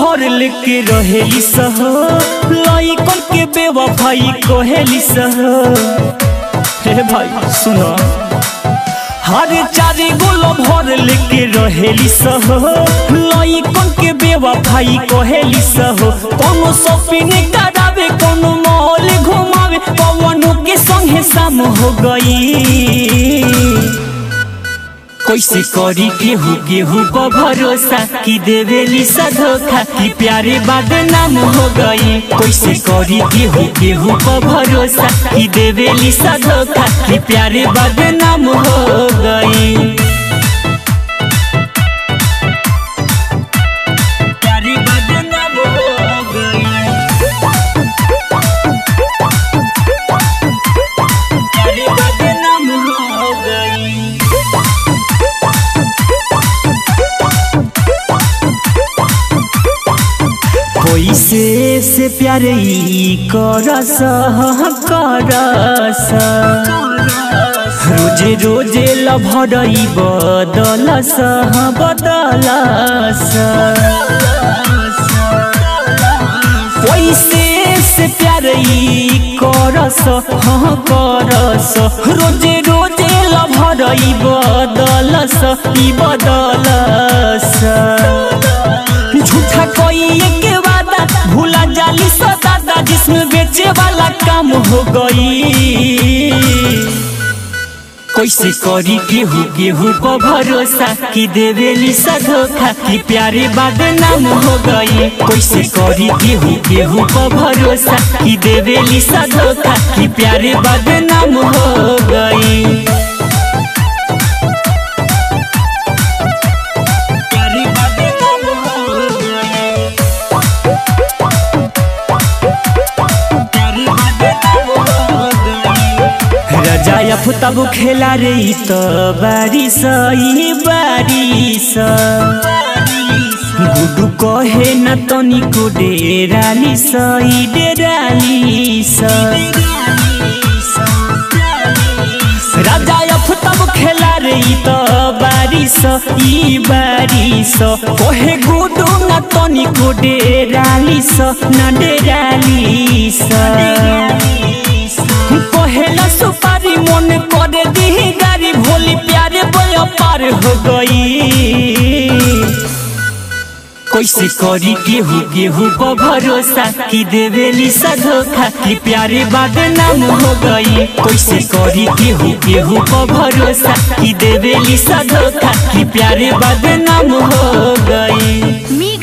भर लेके रहेली सह लइकन के बेवफाई कहेली सह। हे भाई सुनो, हर चार गोल भर लेके रहेली सह लइकन के बेवफाई कहेली सह। कोनो शॉपिंग करावे कोनो मॉल घुमावे पवनों के संगे शाम हो गई। कैसे करी केहू पर भरोसा कि देवेली सा धोखा कि प्यारे बदनाम हो गई। कैसे करी केहू पर भरोसा कि देवेली सा धोखा कि प्यारे बदनाम हो गई। प्यारे बदनाम हो गई। प्यारे बदनाम हो गई। कैसे से प्यारे करस रोजे रोजे लभरई बदलस बदलस। कैसे से प्यारे करस करस रोजे रोजे लभरई बदलस बदलस। झूठा कोई के वादा भूला जाली सदा जिसमें बेचे वाला काम हो गई। कैसे करी केहू पर भरोसा कि देवेली सा धोखा कि प्यारे बदनाम हो गई। कैसे करी केहू पर भरोसा कि देवेली सा धोखा कि प्यारे बदनाम हो गई। रजाया फुताबु खेला रे तो बारिश बारिश। गुडू कहे न तनिको डेरालिस डेरालिस। रजाया फुताबु खेला रे तो बारिश बारिश। कहे गुडू न तनिको डेरालिस न डेरालिस। कहेला सुपारी मन करे दी गारी भोली प्यारे बोया पार हो गई। कैसे करी केहू पर भरोसा कि देवेली सा धोखा कि प्यारे बदनाम हो गई। कैसे करी केहू पर भरोसा कि देवेली सा धोखा कि प्यारे बदनाम हो गई।